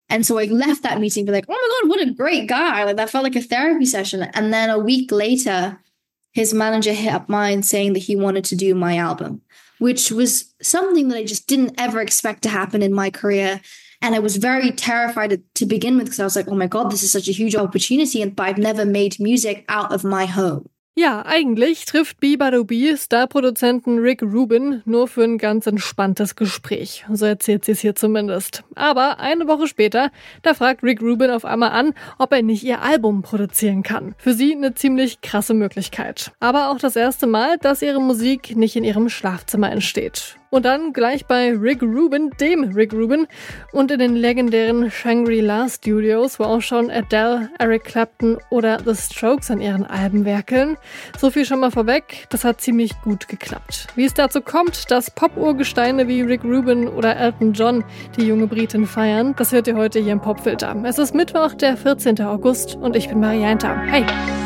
And so I left that meeting be like, oh my God, what a great guy. Like that felt like a therapy session. And then a week later, his manager hit up mine saying that he wanted to do my album, which was something that I just didn't ever expect to happen in my career. And I was very terrified to begin with because I was like, oh my God, this is such a huge opportunity. But I've never made music out of my home. Ja, eigentlich trifft Beabadoobee Starproduzenten Rick Rubin nur für ein ganz entspanntes Gespräch. So erzählt sie es hier zumindest. Aber eine Woche später, da fragt Rick Rubin auf einmal an, ob er nicht ihr Album produzieren kann. Für sie eine ziemlich krasse Möglichkeit. Aber auch das erste Mal, dass ihre Musik nicht in ihrem Schlafzimmer entsteht. Und dann gleich bei Rick Rubin, dem Rick Rubin, und in den legendären Shangri-La Studios, wo auch schon Adele, Eric Clapton oder The Strokes an ihren Alben werkeln. So viel schon mal vorweg, das hat ziemlich gut geklappt. Wie es dazu kommt, dass Pop-Urgesteine wie Rick Rubin oder Elton John die junge Britin feiern, das hört ihr heute hier im Popfilter. Es ist Mittwoch, der 14. August und ich bin Marianta. Hi!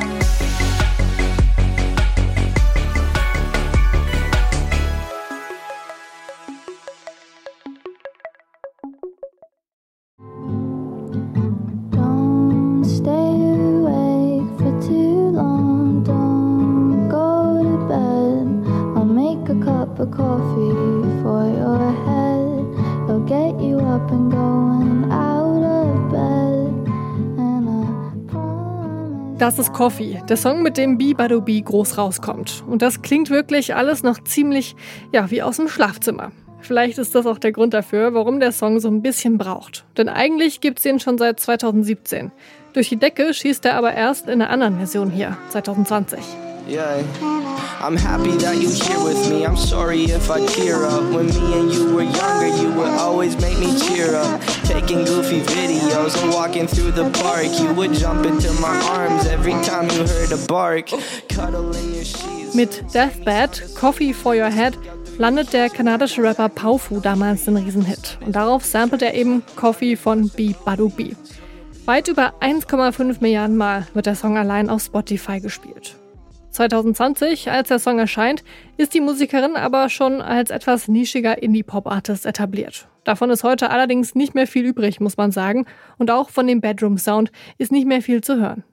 Coffee for your head. It'll get you up and going out of bed. And I promise. Das ist Coffee, der Song, mit dem Beabadoobee groß rauskommt. Und das klingt wirklich alles noch ziemlich, wie aus dem Schlafzimmer. Vielleicht ist das auch der Grund dafür, warum der Song so ein bisschen braucht. Denn eigentlich gibt's ihn schon seit 2017. Durch die Decke schießt er aber erst in einer anderen Version hier, 2020. Yeah, I'm happy that you're here with me. I'm sorry if I tear up. When me and you were younger, you would always make me cheer up. Taking goofy videos and walking through the park. You would jump into my arms every time you heard a bark. Cuddle in your sheets. Mit Deathbed, Coffee for Your Head, landet der kanadische Rapper Powfu damals den Riesenhit. Und darauf samplet er eben Coffee von Beabadoobee. Weit über 1,5 Milliarden Mal wird der Song allein auf Spotify gespielt. 2020, als der Song erscheint, ist die Musikerin aber schon als etwas nischiger Indie-Pop-Artist etabliert. Davon ist heute allerdings nicht mehr viel übrig, muss man sagen. Und auch von dem Bedroom-Sound ist nicht mehr viel zu hören.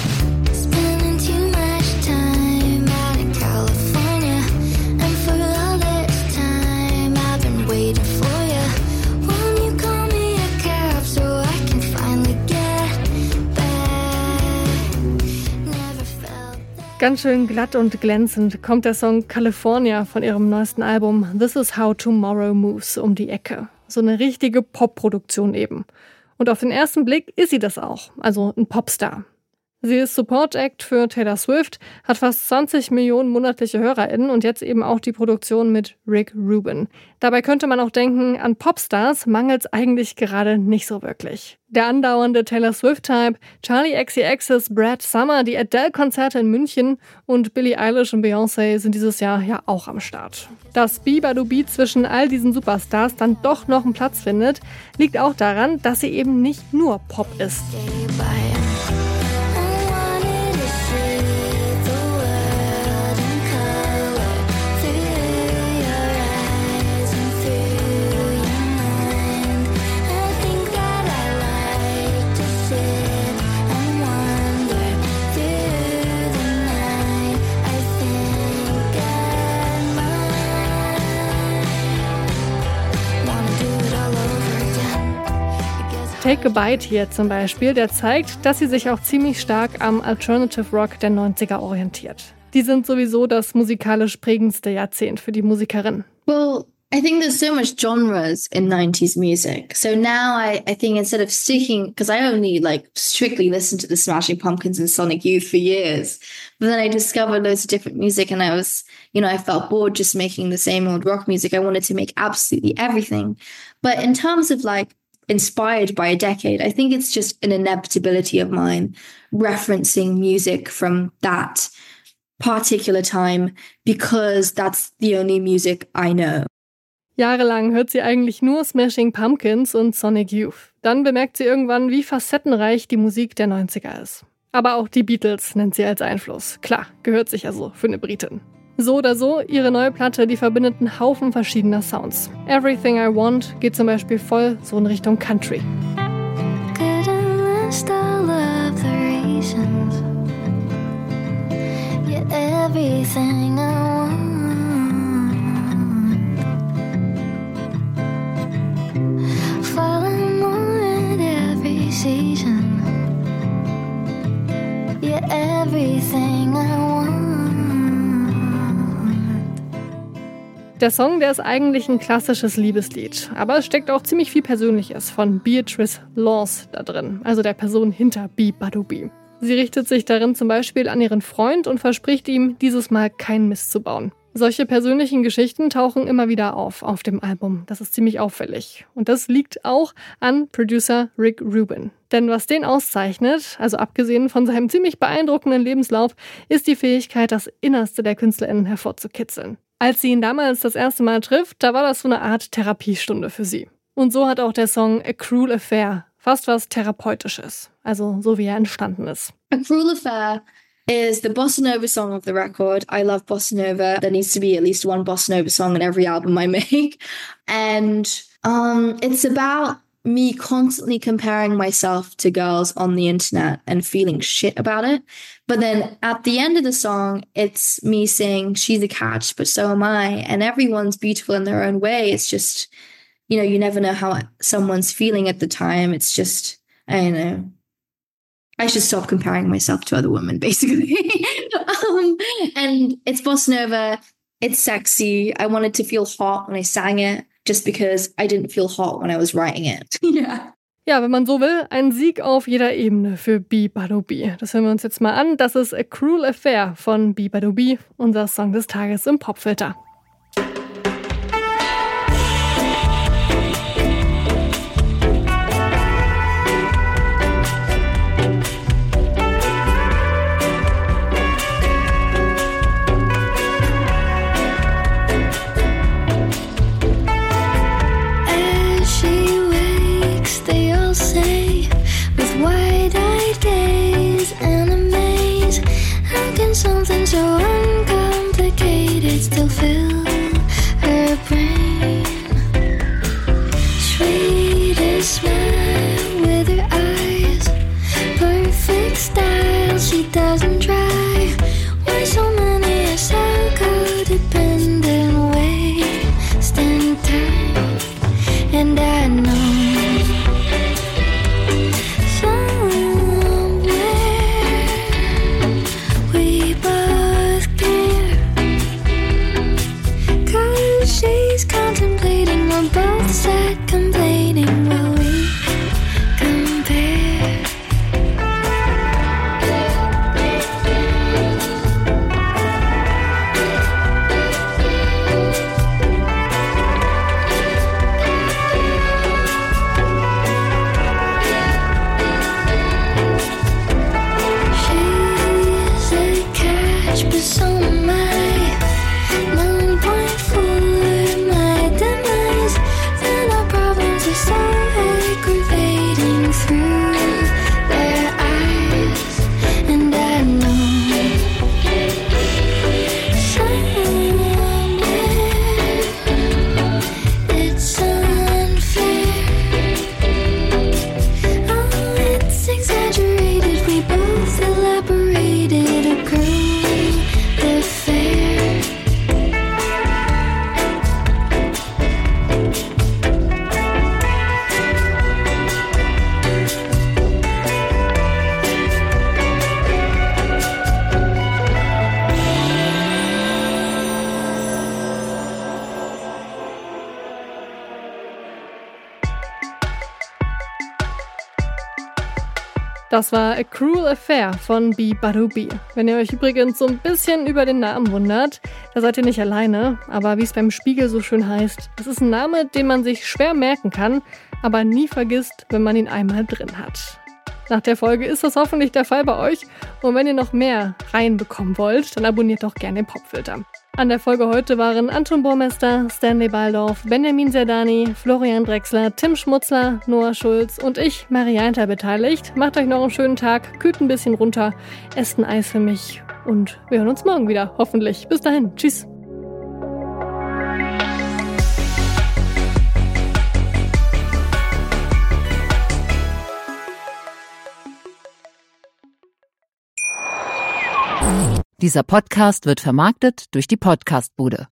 Ganz schön glatt und glänzend kommt der Song California von ihrem neuesten Album This Is How Tomorrow Moves um die Ecke. So eine richtige Pop-Produktion eben. Und auf den ersten Blick ist sie das auch, also ein Popstar. Sie ist Support-Act für Taylor Swift, hat fast 20 Millionen monatliche HörerInnen und jetzt eben auch die Produktion mit Rick Rubin. Dabei könnte man auch denken, an Popstars mangelt es eigentlich gerade nicht so wirklich. Der andauernde Taylor Swift-Hype, Charli XCX's Brad Summer, die Adele-Konzerte in München und Billie Eilish und Beyoncé sind dieses Jahr ja auch am Start. Dass Beabadoobee zwischen all diesen Superstars dann doch noch einen Platz findet, liegt auch daran, dass sie eben nicht nur Pop ist. Take a Bite hier zum Beispiel, der zeigt, dass sie sich auch ziemlich stark am Alternative Rock der 90er orientiert. Die sind sowieso das musikalisch prägendste Jahrzehnt für die Musikerin. Well, I think there's so much genres in 90s music. So now I think instead of sticking, because I only strictly listened to the Smashing Pumpkins and Sonic Youth for years, but then I discovered loads of different music and I was, I felt bored just making the same old rock music. I wanted to make absolutely everything. But in terms of inspired by a decade, I think it's just an inevitability of mine referencing music from that particular time because that's the only music I know. Jahrelang hört sie eigentlich nur Smashing Pumpkins und Sonic Youth. Dann bemerkt sie irgendwann, wie facettenreich die Musik der 90er ist. Aber auch die Beatles nennt sie als Einfluss. Klar, gehört sich also für eine Britin. So oder so, ihre neue Platte, die verbindet einen Haufen verschiedener Sounds. Everything I Want geht zum Beispiel voll so in Richtung Country. lost all of the reasons. You're everything I want. Falling more at every season. You're everything I want. Der Song, der ist eigentlich ein klassisches Liebeslied, aber es steckt auch ziemlich viel Persönliches von Beatrice Laws da drin, also der Person hinter Beabadoobee. Sie richtet sich darin zum Beispiel an ihren Freund und verspricht ihm, dieses Mal keinen Mist zu bauen. Solche persönlichen Geschichten tauchen immer wieder auf dem Album. Das ist ziemlich auffällig. Und das liegt auch an Producer Rick Rubin. Denn was den auszeichnet, also abgesehen von seinem ziemlich beeindruckenden Lebenslauf, ist die Fähigkeit, das Innerste der KünstlerInnen hervorzukitzeln. Als sie ihn damals das erste Mal trifft, da war das so eine Art Therapiestunde für sie. Und so hat auch der Song A Cruel Affair fast was Therapeutisches. Also so wie er entstanden ist. A Cruel Affair is the bossa nova song of the record. I love bossa nova. There needs to be at least one bossa nova song in every album I make. And it's about me constantly comparing myself to girls on the internet and feeling shit about it. But then at the end of the song, it's me saying, she's a catch, but so am I. And everyone's beautiful in their own way. It's just, you know, you never know how someone's feeling at the time. It's just, I don't know. I should stop comparing myself to other women, basically. And it's bossa nova. It's sexy. I wanted to feel hot when I sang it, just because I didn't feel hot when I was writing it. Yeah. Ja, wenn man so will, ein Sieg auf jeder Ebene für Beabadoobee. Das hören wir uns jetzt mal an. Das ist A Cruel Affair von Beabadoobee, unser Song des Tages im Popfilter. Something so uncomplicated still fill her brain. Sweetest smile with her eyes, perfect style, she doesn't try. Why so many are so codependent, wasting time? And I know complaining while we compare. She's a catch, but so am I. No point for my demise. So aggravating through their eyes, and I know somewhere it's unfair. Oh, it's exaggerated. We both elaborated a cruel affair. Das war A Cruel Affair von Beabadoobee. Wenn ihr euch übrigens so ein bisschen über den Namen wundert, da seid ihr nicht alleine. Aber wie es beim Spiegel so schön heißt, es ist ein Name, den man sich schwer merken kann, aber nie vergisst, wenn man ihn einmal drin hat. Nach der Folge ist das hoffentlich der Fall bei euch. Und wenn ihr noch mehr reinbekommen wollt, dann abonniert doch gerne den Popfilter. An der Folge heute waren Anton Burmester, Stanley Baldorf, Benjamin Zerdani, Florian Drexler, Tim Schmutzler, Noah Schulz und ich, Marianta, beteiligt. Macht euch noch einen schönen Tag, kühlt ein bisschen runter, esst ein Eis für mich und wir hören uns morgen wieder, hoffentlich. Bis dahin, tschüss. Dieser Podcast wird vermarktet durch die Podcastbude.